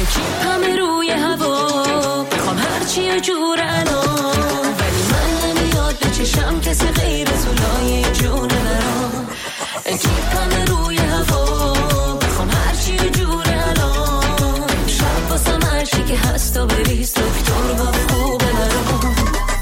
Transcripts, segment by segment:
همه روی هوا بخوام هرچی جور الان، ولی من نمیاد به چشم کسی غیر تو لای جون برام. همه روی هوا بخوام هرچی جور الان، شب واسم هرچی که هست و بریز دکتر با خوبه برام.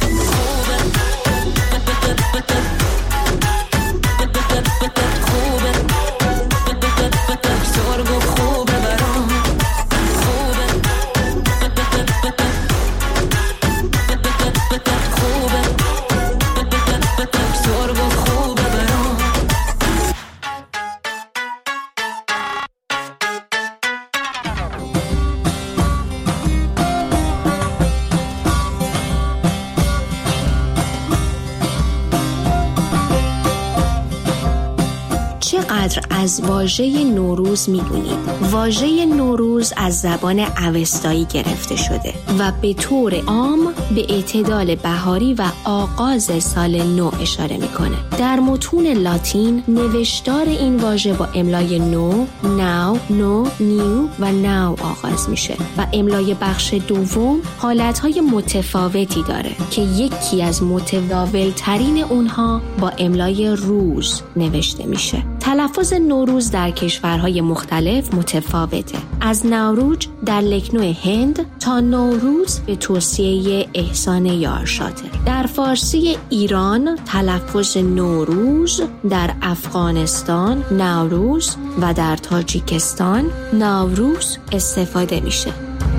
چقدر از واژه نوروز میدونید؟ واژه نوروز از زبان اوستایی گرفته شده و به طور عام به اعتدال بهاری و آغاز سال نو اشاره میکنه. در متون لاتین نوشتار این واژه با املای نو، ناو، نو، نیو و ناو آغاز میشه و املای بخش دوم حالتهای متفاوتی داره که یکی از متداول ترین اونها با املای روز نوشته میشه. تلفظ نوروز در کشورهای مختلف متفاوته، از نوروز در لکنو هند تا نوروز به توصیه احسان یارشاته. در فارسی ایران تلفظ نوروز، در افغانستان نوروز و در تاجیکستان نوروز استفاده میشه.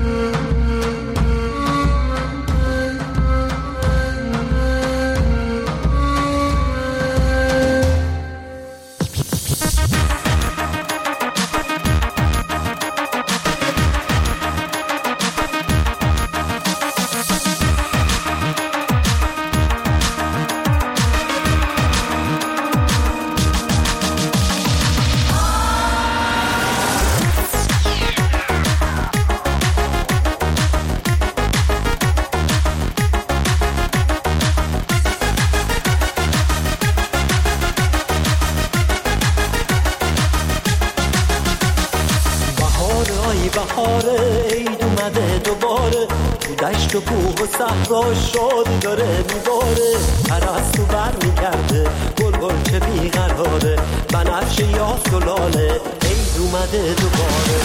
شادی داره میباره، پرستو بر میگرده گل چه بیقراره، بنفشه یا سلاله عید اومده دوباره.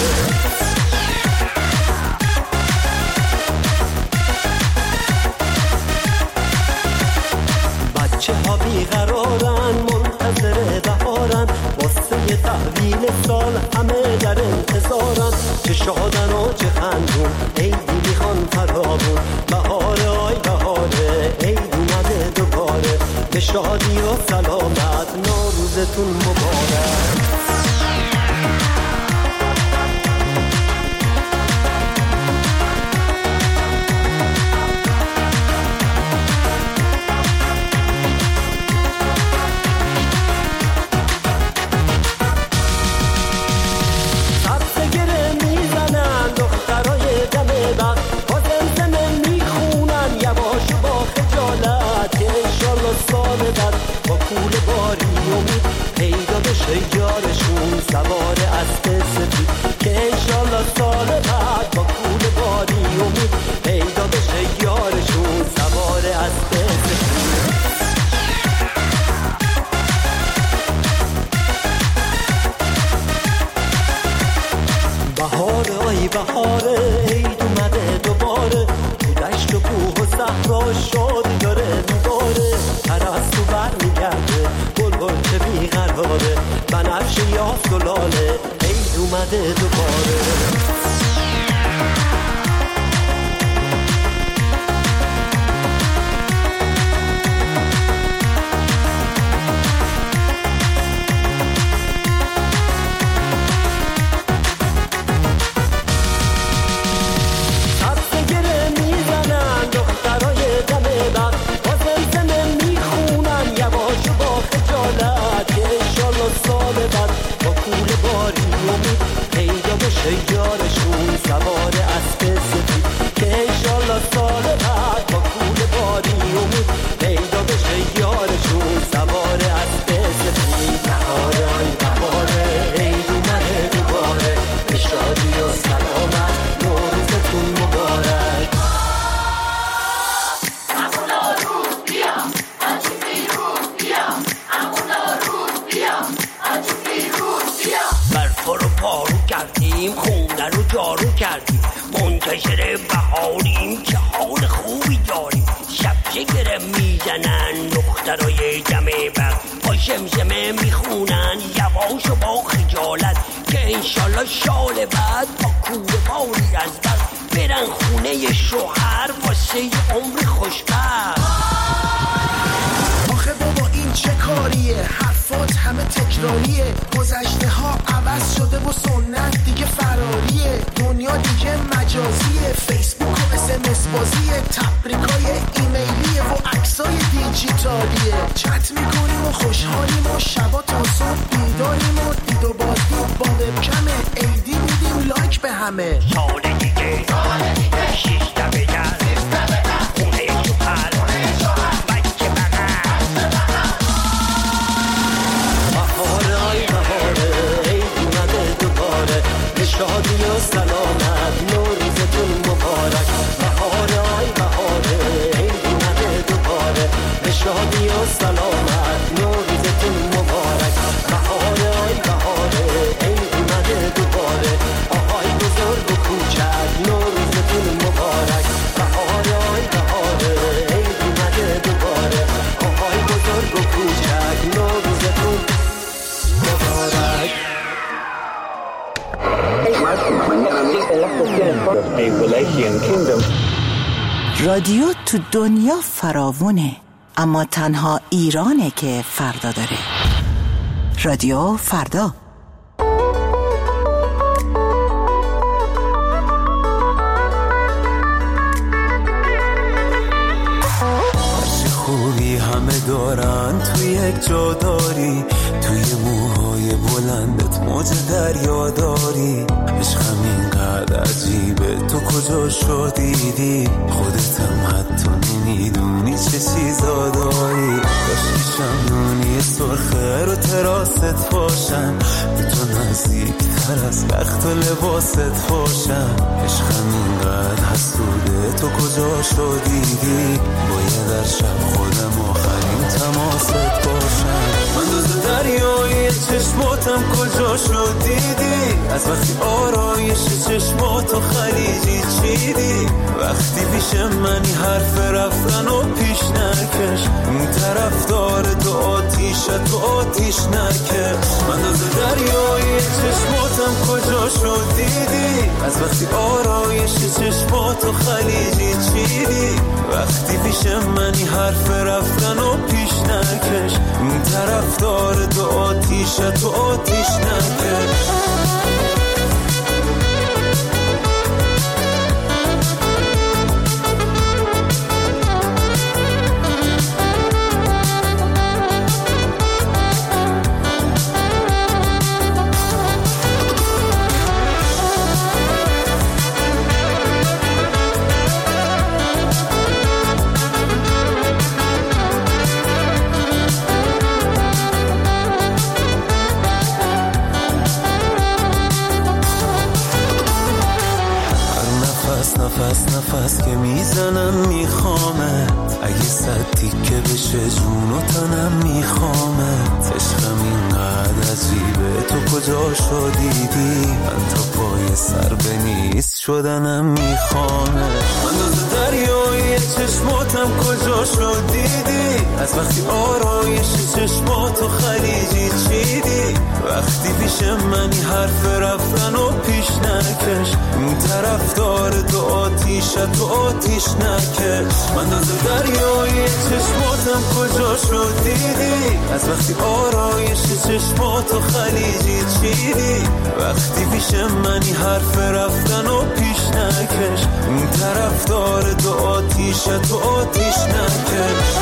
بچه ها بیقرارن منتظر بهارن، واسه تحویل سال همه در انتظارن، چه شادن و چه خندون عیدی میخوان فراغون، بهاره آی بهاره عید اومده دوباره، به شادی و سلامت نوروزتون مبارک. با کول باری امید پیدا بشه یارشون سوار اسب سفید، که انشالله سال بعد با کول باری امید پیدا بشه یارشون سوار اسب سفید. بهاره آی بهاره عید اومده دوباره، تو دشت و کوه و صحرا شادی داره میباره، پرستو بر میگرده گل چه بیقراره، بنفشه یا سلاله عید اومده دوباره. یارشون سوار اسب سفید، که انشالله سال بعد با کول باری امید پیدا بشه یارشون سوار اسب سفید. بهاره آی بهاره عید اومده دوباره، به شادی و سلامت جارو کردیم، منتشر بهاریم که حال خوبی داریم. شبچه میزنن دخترای جمع بر، با شمشمه میخونن یواش و با خجالت که انشالله شال بعد با کوه باری از بر برن خونه شوهر واسه عمر خوشبخت. آخه بابا این چه کاریه؟ حرفات همه تکراریه، گذشته ها عوض شده و سنت دیگه فراریه، دنیا دیگه مجازیه، فیسبوک و SMS بازیه، تبریکای ایمیلیه و عکسای دیجیتالیه، چت میکنیم و خوشحالیم و شبا تا صبح بیداریم و دید و بازدید با وبکمه، ایدی میدیم لایک به همه. سال دیگه شیشتا بگر خونه شوهر بچه بغل. بهاره ای بهاره عید اومده دوباره، به شادی و سلامت نوروزتون مبارک. بهاره ای بهاره عید اومده دوباره، به شادی و سلامت نوروزتون مبارک. بهاره ای بهاره عید اومده دوباره، آهای بزرگ و کوچک نوروزتون مبارک. بهاره ای بهاره عید اومده دوباره، آهای بزرگ و کوچک نوروزتون مبارک. رادیو تو دنیا فراوونه، اما تنها ایرانه که فردا داره. رادیو فردا. خوبی همه دارن توی یک جا داری، توی موهای بلندت موج دریا داری. عشقم اینقدر عجیبه تو کجا شدیدی، خودتم حتی نمیدونی چه چیزا داری. کاشکی شمدونی سرخه رو تراست باشم، به تو نزدیک تر از وقت و لباست باشم. عشقم اینقدر حسوده تو کجا شدیدی، باید در شب خودم آخرین تماست باشم. من دوز دریای چشماتم کجا شد دیدی، از وقتی آرایش چشماتو خلیجی چیدی. وقتی پیش منی حرف رفتن و پیش نکش، اون طرف داره تو آتیشت و آتیش نکش. من دوز دریای چشماتم کجا شد دیدی، از وقتی آرایش چشماتو خلیجی چیدی. وقتی پیش منی حرف رفتن و پیش نکش، اون طرف داره تو آتیشت و آتیش نکش. نفس که میزنم میخوامت، اگه صد تیکه بشه جون و تنم میخوامت. عشقم اینقدر عجیبه تو کجا شدیدی، من تا پای سر به نیست شدنم میخوامت. من دوز دریای چشماتم کجا شدیدی، از وقتی آرایش چشماتو خلیجی چیدی. وقتی پیش منی حرف رفتن و پیش نکش، اون طرف داره تو آتیشت و آتیش نکش. من دوز دریای چشماتم کجا شد دیدی، از وقتی آرایش چشماتو خلیجی چیدی. وقتی پیش منی حرف رفتن و پیش نکش، اون طرف داره تو آتیشت و آتیش نکش.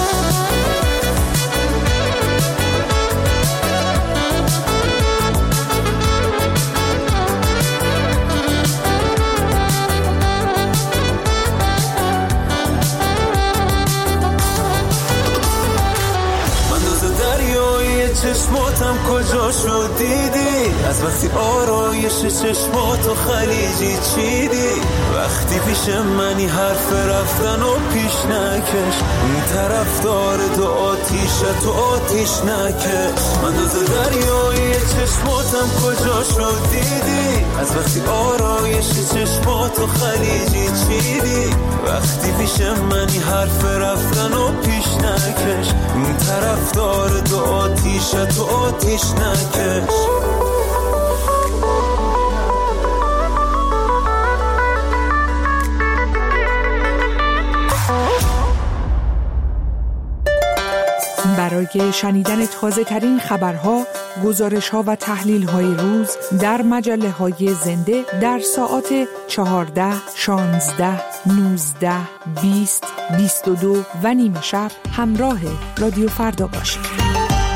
چشماتم کجا شد دیدی، از وقتی آرایش چشماتو خلیجی چیدی، وقتی پیش منی حرف رفتن و پیش نکش، اون طرفدار تو آتیشت و آتیش نکش. من دوز دریایی چشماتم کجا شد دیدی، از وقتی آرایش چشماتو خلیجی چیدی، وقتی پیش منی حرف رفتن و پیش نکش، اون طرفدار تو آتیشت و آتیش نکش. برای شنیدن تازه ترین خبرها، گزارش‌ها و تحلیل‌های روز در مجله‌های زنده در ساعات 14، 16، 19، 20، 22 و نیم شب همراه رادیو فردا باشید.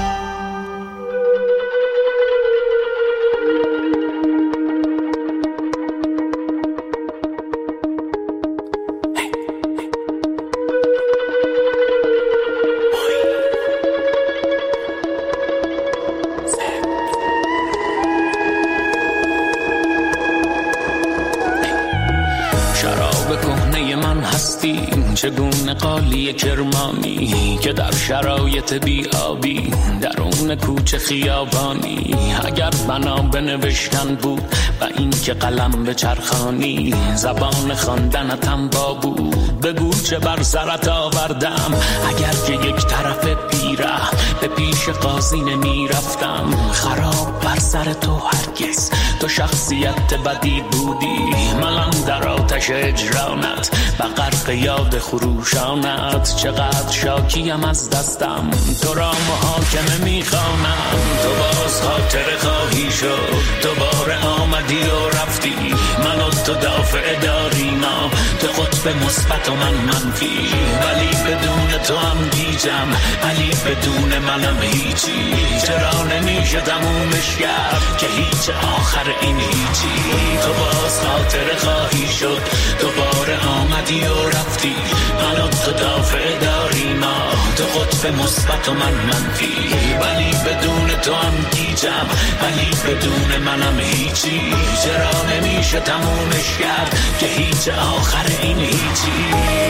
چگونه قالی کرمانی که در شرایط بی‌آبی درون کوچه خیابانی، اگر بنا به نوشتن بود و این که قلم به چرخانی، زبان خواندنتم با بود بگو چه بر سرت آوردم، اگر که یک طرف پیره به پیش قاضی نمی رفتم، خراب بر سر تو هرگز تو شخصیت بدی بودی، من در آتش اجرانت و غرق یاد خروشانت، چقدر شاکیم از دستم تو را محاکمه میخوانم، تو باز خاطر خواهی شد، دوباره آمدی و رفتی، من و تو دافع داریم، تو قطب مثبت و من منفی، ولی بدون تو هم گیجم، ولی بدون منم هیچی، چرا نمیشه تمومش کرد که هیچ آخر این هیچی، تو باز خاطر خواهی شد، دوباره آمدی و رفتی، من و تو دافع داریم، تو قطب مثبت و من منفی، ولی بدون تو هم گیجم، ولی بدون منم هیچی، چرا نمیشه تمومش کرد که هیچ آخر این هیچی.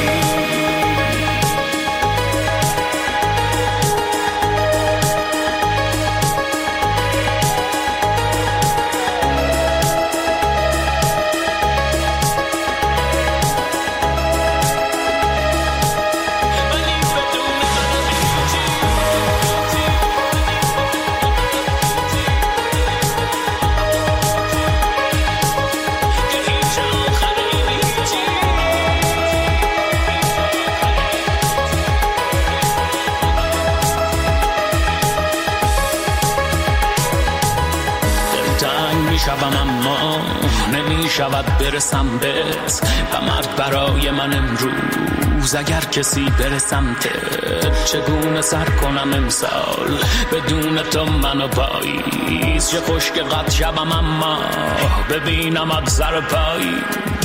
اما نمیشود برسم بهت و مرد برای من امروز، اگر کسی برسمت چگونه سر کنم امسال بدون تو منو پاییز، چه خوش که قد شبم اما ببینمت سر پایی،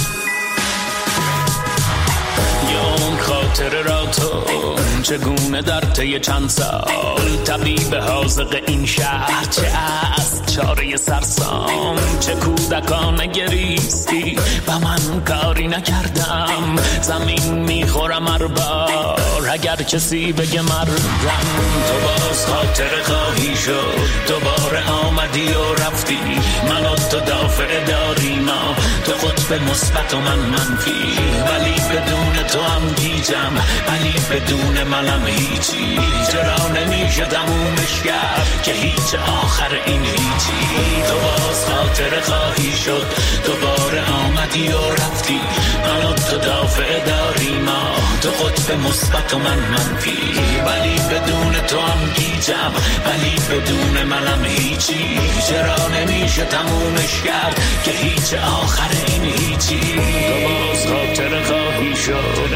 اون خاطره را تو چگونه در طی چند سال طبیب حاذق این شهر، چه از چاره سرسام، چه کودکانه گریستی و من کاری نکردم، زمین میخورم هر بار اگر کسی بگه مردم، تو باز خاطره خواهی شد، دوباره آمدی و رفتی، من و تو دافع داریم، تو قطب مثبت و من منفی، ولی بدون تو هم گیجم، ولی بدون منم هیچی، چرا نمیشه تمومش کرد که هیچ آخر این هیچی، تو باز خاطره خواهی شد، دوباره آمدی و رفتی، من و تو دافع داریم، تو قطب مثبت و من منفی، ولی بدون تو هم گیجم، ولی بدون منم هیچی، چرا نمیشه تمومش کرد که هیچ آخر این هیچی، تو باز خاطره خواهی شد،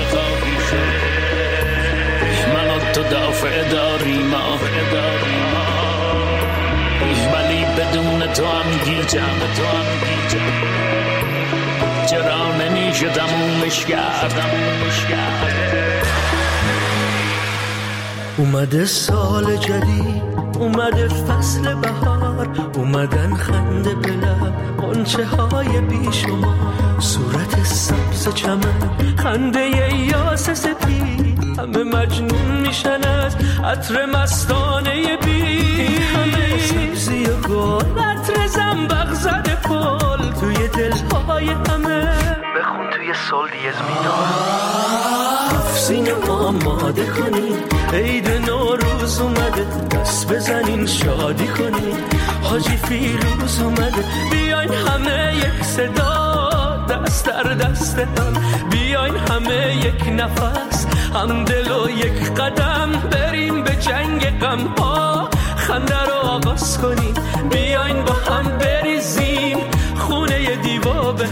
من و تو دافع داریم، ولی بدون تو هم گیجم، چرا نمیشه تمومش کرد. اومده سال جدید، اومده فصل بهار، بهار اومدن خنده به لب غنچه های بیشمار صورت سبز چمن خنده یاس سپید همه مجنون میشن از عطر مستانه بی همه سبزی و گل عطر زنبق زده پل توی دلهای همه بخون توی سول دیز میدار سینه آماده کنین عید نوروز اومده دست بزنین شادی کنین حاجی فیروز اومده بیاین همه یک صدا دست در دست هم بیاین همه یک نفس هم دل و یک قدم بریم به جنگ غم ها خنده رو آغاز کنین بیاین با هم بریزیم خونه دیوا به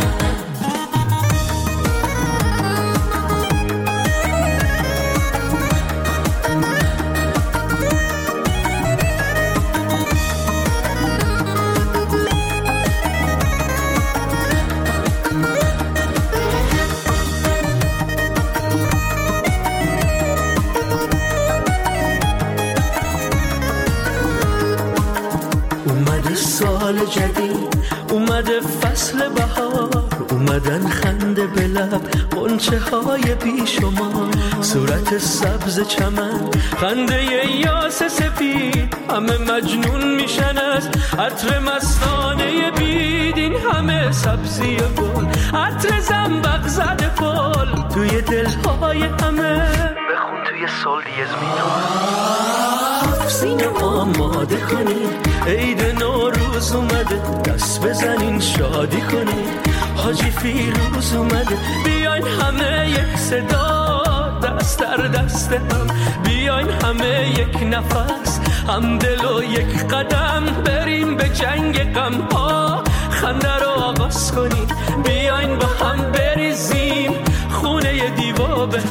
سال جدید اومده فصل بهار اومدن خنده به لب غنچه های بیشمار صورت سبز چمن خنده یاس سپید همه مجنون میشن از عطر مستانه بید این همه سبزی و گل عطر زنبق زده پل توی دلهای همه بخون توی سول دیز میدار سینه آماده کنین عید نوروز اومده دست بزنین شادی کنین حاجی فیروز اومده بیاین همه یک صدا دست در دست هم بیاین همه یک نفس هم دل و یک قدم بریم به جنگ غم ها خنده رو آغاز کنین بیاین با هم بریزیم خونه دیوا به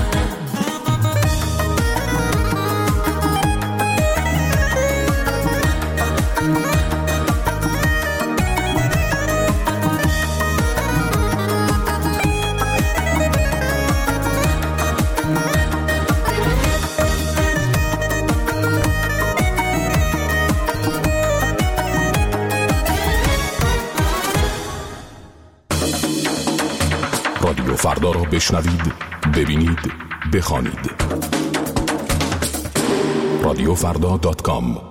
رادیو فردا را بشنوید، ببینید، بخوانید. radiofrda.com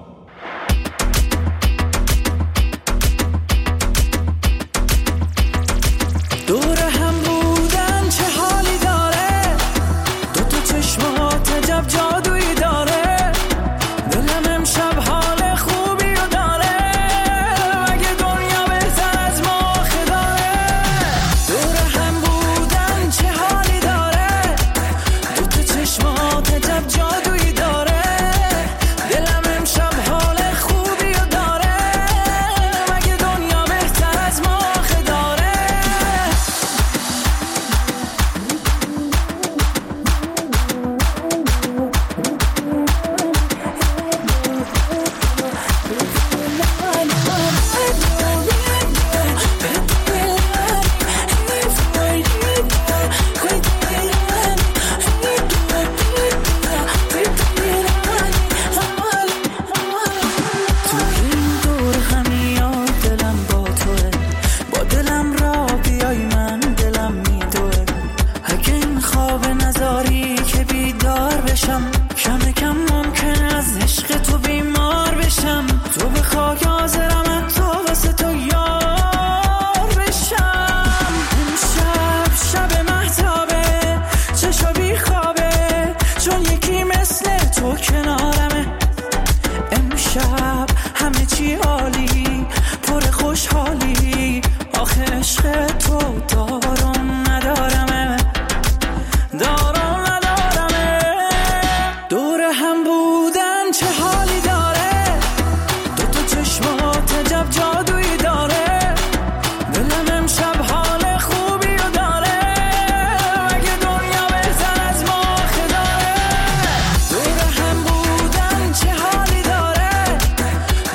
دور هم بودن چه حالی داره دو تو چشمات عجب جادویی داره دلم امشب حال خوبی رو داره مگه دنیا بهتر از ما داره دور هم بودن چه حالی داره دو تو چشمات عجب جادویی داره دلم امشب حال خوبی رو داره مگه دنیا بهتر از ما داره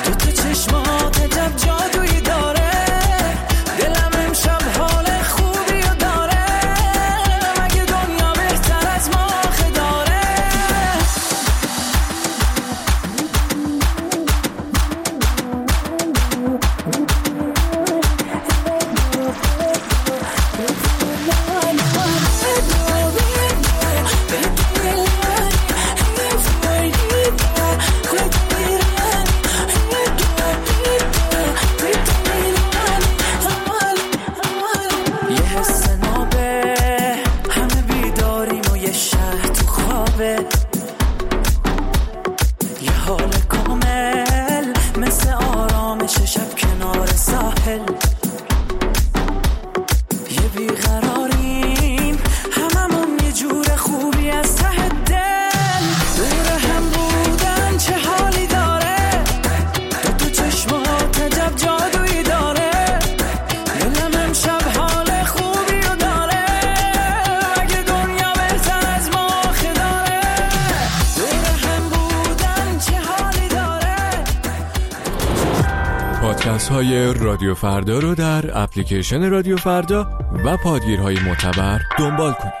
خوبی بیقراریم، هممون یه جور خوبی از ته دل. دور هم بودن چه حالی داره، تو چشمات عجب جادویی داره. دلم امشب حال خوبی رو داره، اگه دنیا بهتر از ما آخه داره. دور هم بودن چه حالی داره. پادکست های رادیو فردا رو در اپلیکیشن رادیو فردا و پادگیرهای معتبر دنبال کنید.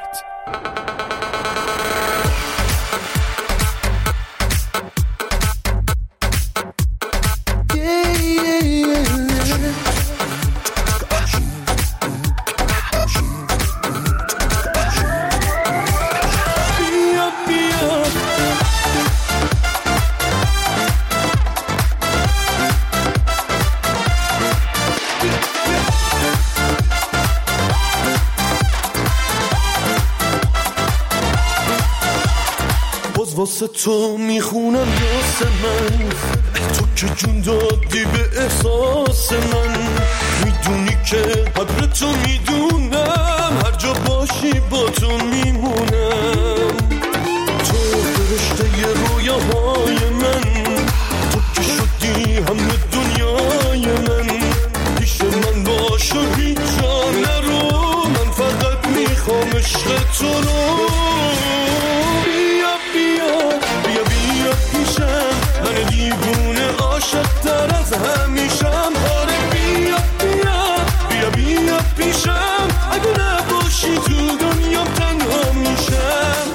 واسه تو میخونم یاسمن، تو که جون دادی به احساس من. میدونی که قدر تو میدونم، هر جا باشی با تو میمونم. تو فرشته رویاهای من، تو که شدی همه دنیای من. پیش من باش و هیچ جا نرو، من فقط میخوام عشق تو رو. من دیوونه عاشق تر از همیشم. آره بیا بیا بیا بیا پیشم، اگه نباشی تو دنیام تنها میشم.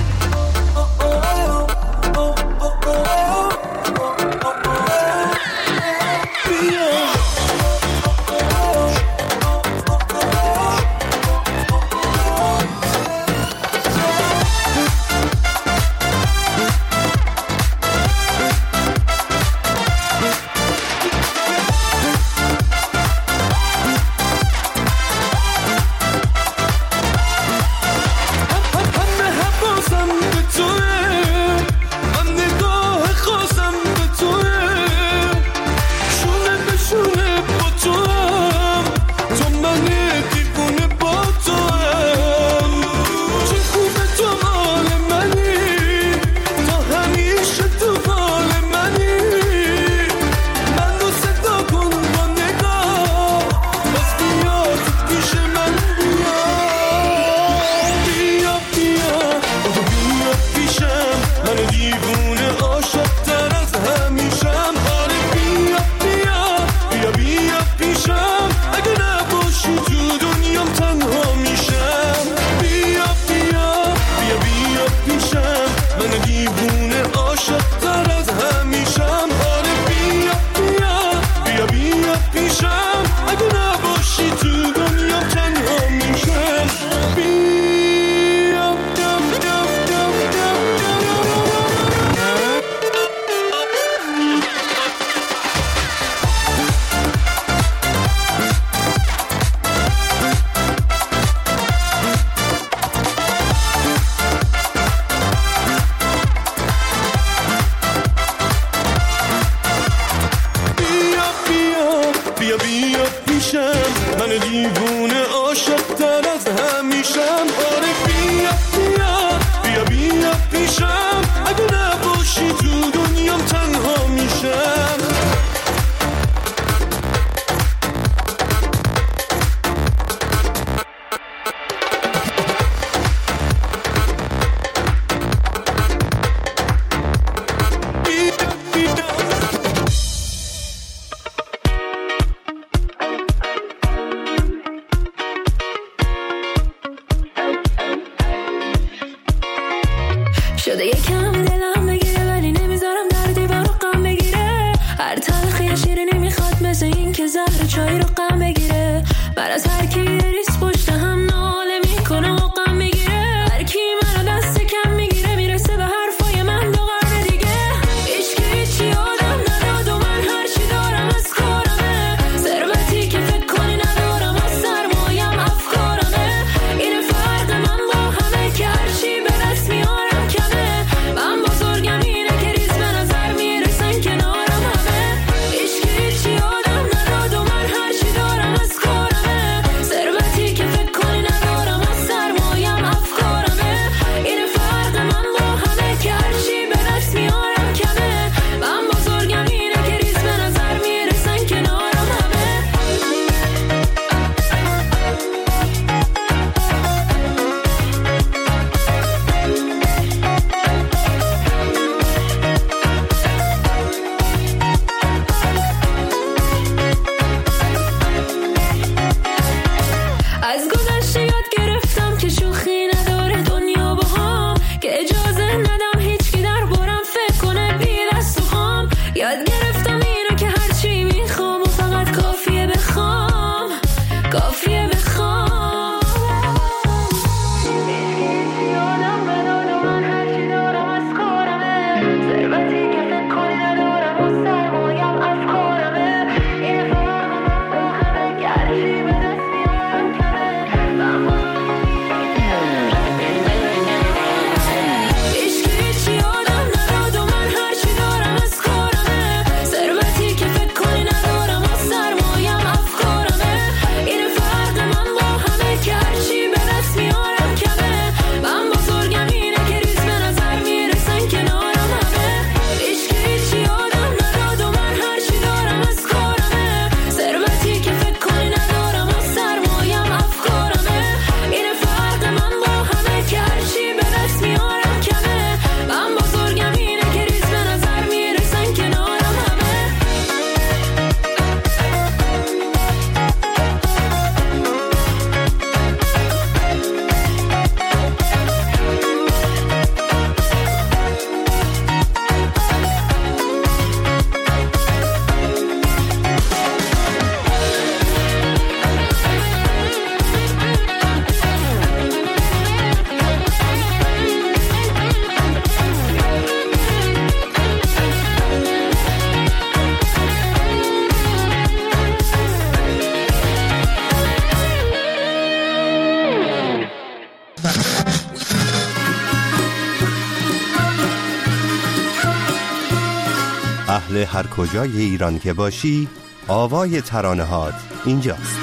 شده یکم دلم بگیره ولی نمیذارم در دیوار غم بگیره. هر تلخی شیرینی میخواد مثل این که زهر چای رو غم بگیره. من از هر کی ریس پشت هم ناله میکنم و غم میگیره. هر کی منو دست کم میگیره میرسه به حرفای من دو قرن دیگه. هیچی آدم نداد و من هر چی دارم از کارمه. ثروتی که فکر کنی ندارم از سرمایم افکارمه. این فرق من با همه که هر چی به دست میارم کمه. من بزرگم اینه که ریز به نظر میرسن کنارم همه. هیچی آدم نداد و من هر چی اهل هر کجای ایران که باشی، آوای ترانه هات اینجاست.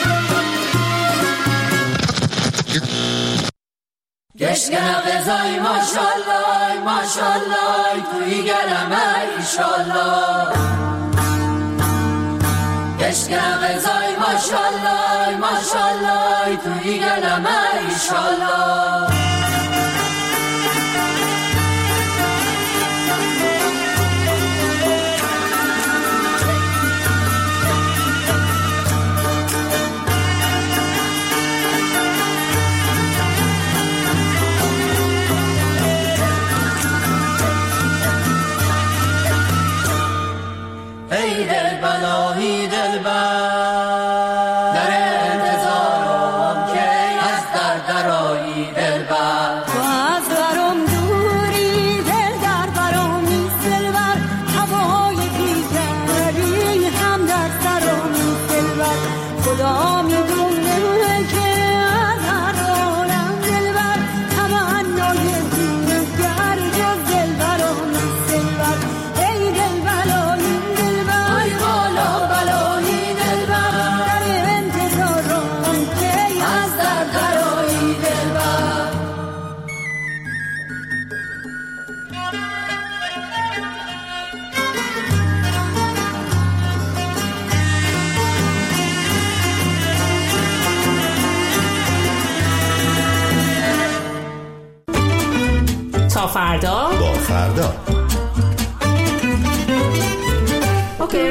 گشگن غذای ماشالله ماشالله توی گلمه ایشالله گشگن غذای ماشالله ماشالله توی گلمه ایشالله ای دل بلایی دل بر در انتظارم که از درایی دل بر تو از برم دوری دل در برم نیست دل بر هوای دیگری هم در سرم نیست دل بر خدا میدونه که از هر عالم دل بر تمنای دیگر جز دل برم نیست دل بر ای دل بلایی تا فردا با فردا. اوکی.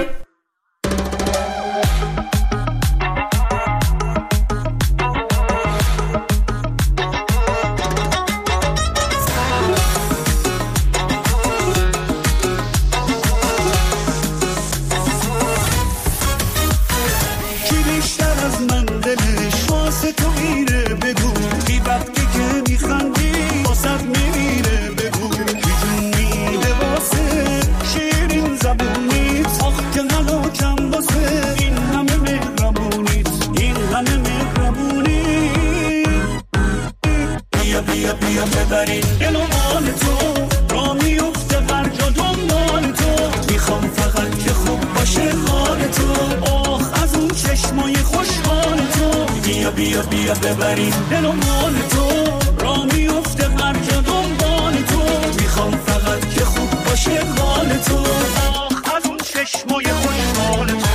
کی بیشتر از من دلش واسه تو میره بگو بی وقتی که میخندی واسه میمیره بگو کی جون میده واسه شیرین زبونیت آخ که هلاکم واسه این همه مهربونیت این همه مهربونیت بیا بیا بیا ببرین دل و مال تو را میفته برجا دنبال تو میخوام فقط که خوب باشه حال تو آخ از اون چشمای خوشحال تو بیا بیا بیا ببرین دل و مال تو را میفته برجا دنبال تو میخوام فقط که خوب باشه حال تو آخ از اون چشمای خوشحال تو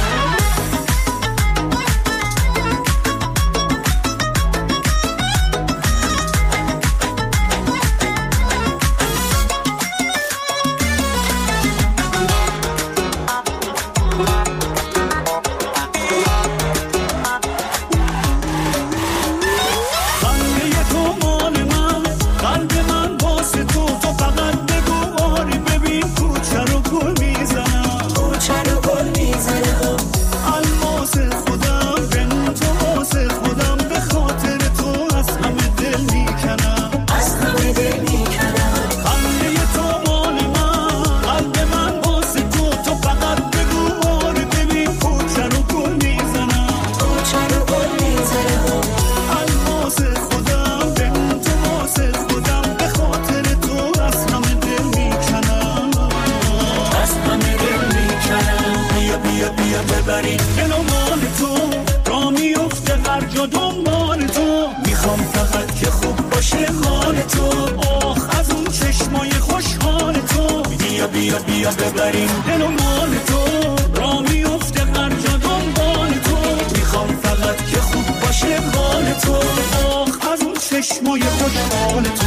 بیا ببریم دل و مال تو را میفته هرجا دنبال تو میخوام فقط که خوب باشه حال تو آخ از اون چشمای خوشحال تو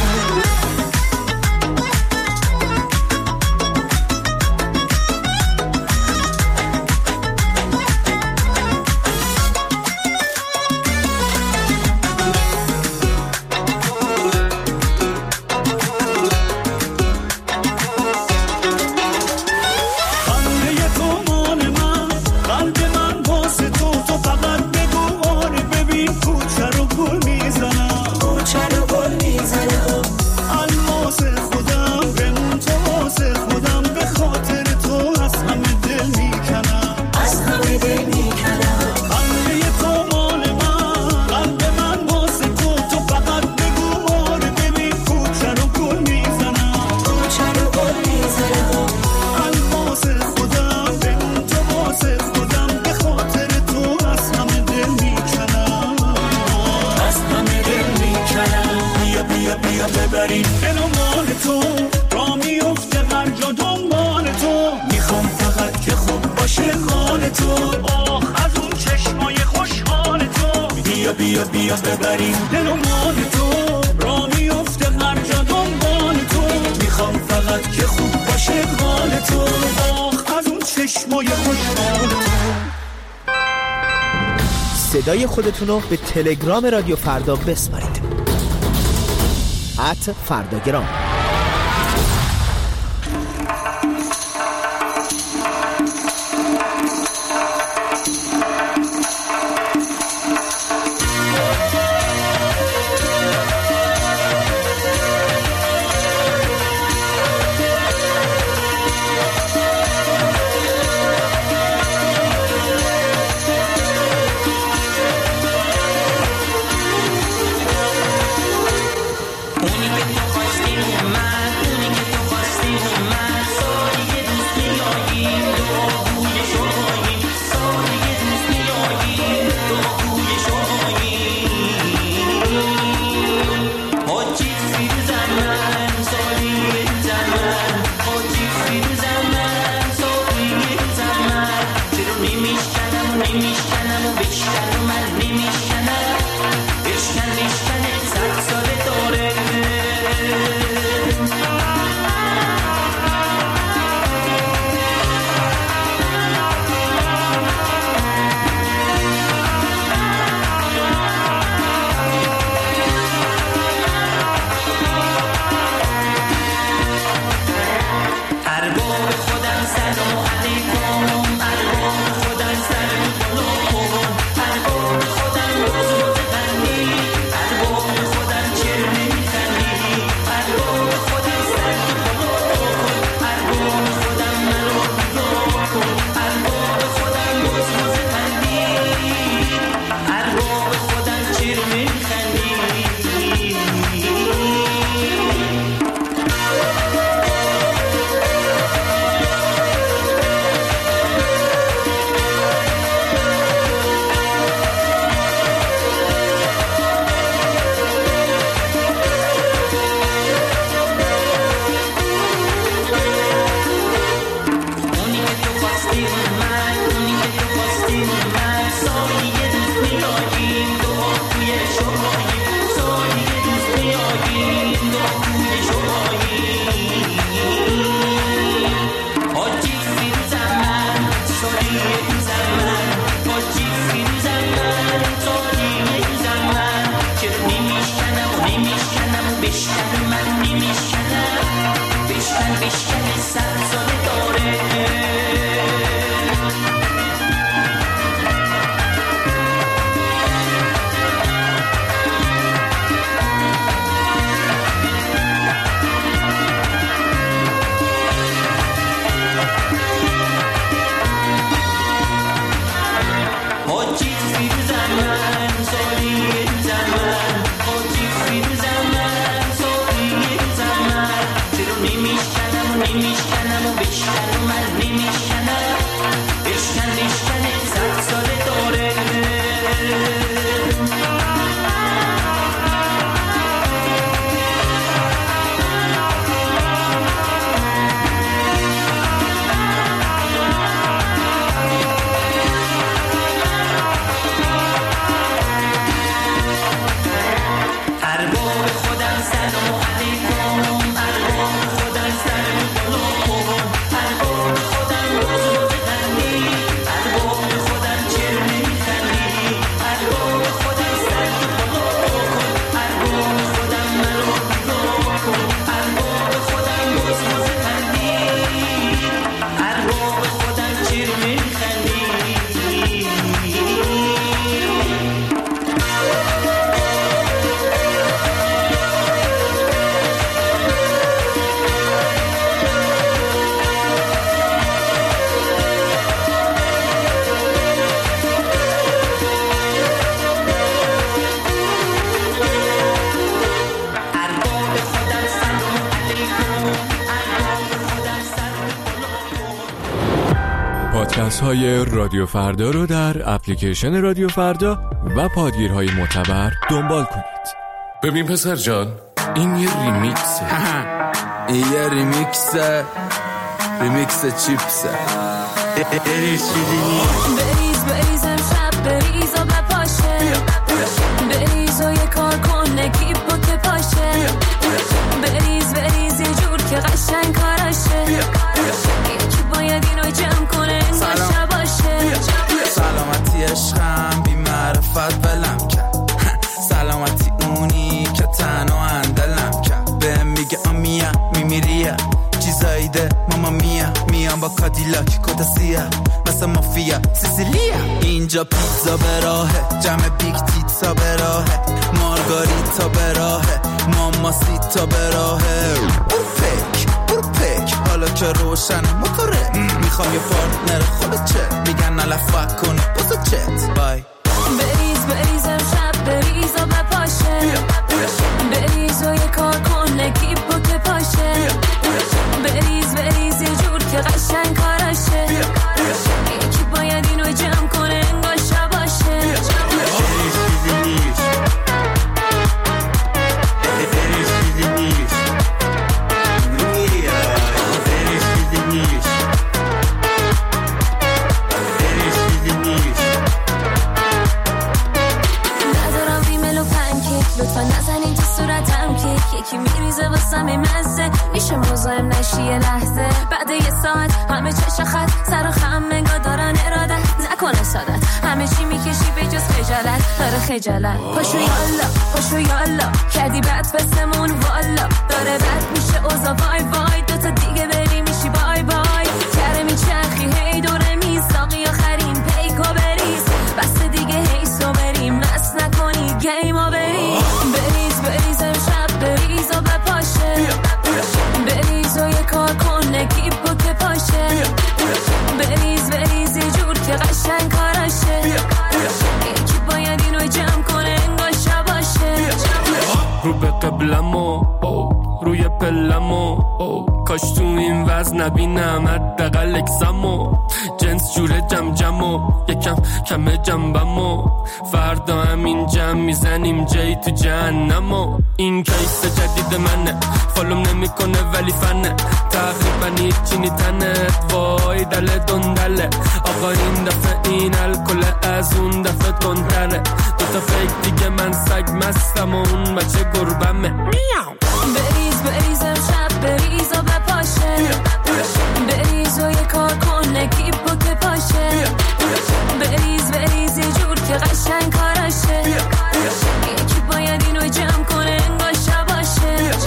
بیا بیا ببریم دل و مال تو، را میفته هر جا دنبال تو، میخوام فقط که خوب باشه حال تو، آخ از اون چشمای خوشحال تو، بیا بیا بیا ببریم دل و مال تو، را میفته هر جا دنبال تو، میخوام فقط که خوب باشه حال تو، آخ از اون چشمای خوشحال تو. صدای خودتون رو به تلگرام رادیو فردا بسپارید. @فرداگرام. پادکست های رادیو فردا رو در اپلیکیشن رادیو فردا و پادگیرهای معتبر دنبال کنید. ببین پسر جان، این یه ریمیکسه. این یه ریمیکسه، ریمیکس چیپسه. بریز بریز امشب بریز و بپاشه، بریز و یه کار کن نگیب با که پاشه، بریز بریز یه جور که قشنگ کاراشه، یکی باید اینو جمع کنه انگاشه باشه. سلامتی عشقم بی معرفت بلم کرد، سلامتی اونی که تنها اندلم کرد. بهم میگه آمیا میمیریه چیزایی ده ماما میا، میام با کادیلاک کدسیه مثل مافیا سیسیلیا. اینجا پیتزا به راهه، جمع بیگ تیتزا به راهه، مارگاریتا به راهه، ماماسیتا به راهه. برو پک حالا که روشن موتوره، میخوام یه پارتنر خودت چه میگن علفا کنه بزا چت بای. بریز بریز امشب بریز و بپاشه، بریز و یه کار کن نگیب با که پاشه، بریز بریز یه جور که قشنگ کاراشه، یکی باید اینو جمع کنه انگاشه باشه. لطفا نزنین تو صورتم که یکی میریزه واسم مزه، میشه مزاحم نشی یه لحظه. بعد یه ساعت همه چش خط سر و خم انگار دارن ارادت، نکنه سادت همه چی میکشی به جز خجالت. داره خجالت پاشو یالا کردی بد بسمون والا، داره بد میشه اوزا وای وای، دوتا دیگه بری میشی بای بای. کره میچرخی هی دوره میساقی آخرین پیکو بریز، بس دیگه هی سو بریم مست نکنی گیمو بریز. بریز بریز امشب بریز و بپاشه، بریز و یه کار کن نگیب با که پاشه، بریز بریز یه جور که قشنگ کاراشه، یکی باید اینو جمع کنه انگاشه باشه. رو به قبلمو روی پلمو، کاش تو این وزن نبینم حداقل اکسمو، جنس جوره جمجمو یکم کمه جنبمو، فردا همین جمع میزنیم جایی تو جهنمو. این کیس جدید منه فالوم نمیکنه ولی فنه، تقریبا هیچی نیتنت وای دل دندله. آقا این دفعه این الکل از اون دفعه تندره، دوتا فیک دیگه من سگ مستم و اون بچه گربمه. بریز بریز امشب بریز و بپاشه، بریز و یه کار کن نگیب با که پاشه، بریز بریز یه جور که قشنگ کاراشه، یکی باید اینو جمع کنه انگاشه باشه.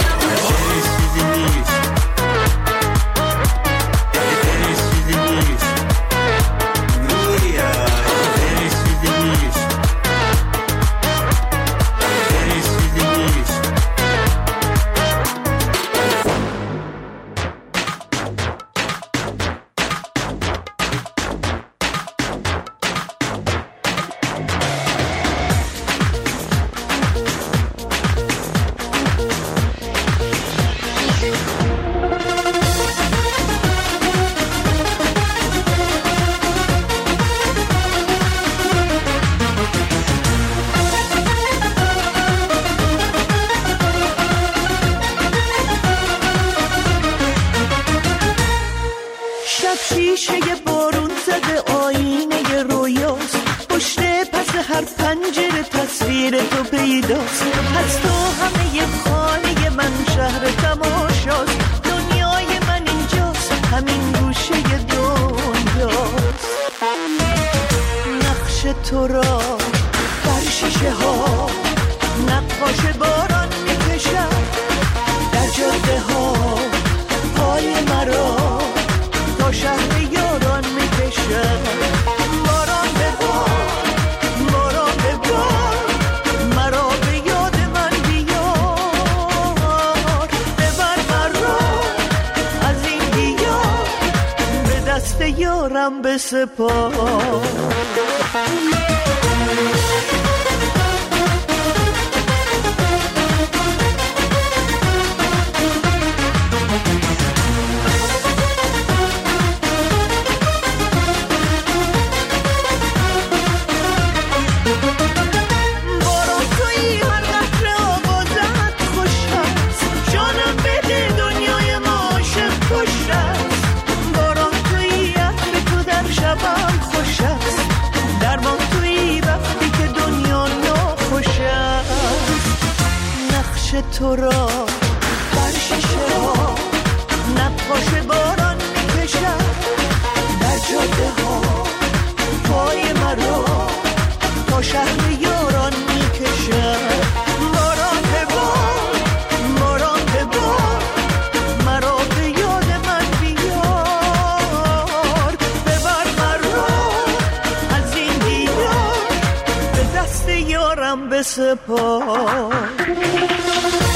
یارم به سپار. باران تویی هر قطره آوازت خوشم، تو را بر شیشه ها نقاش باران میکشد در جاده ها پای مرا تا شهر یاران میکشد باران ببار مرا به یاد من بیار ببر مرا از این دیار به دست یارم بسپار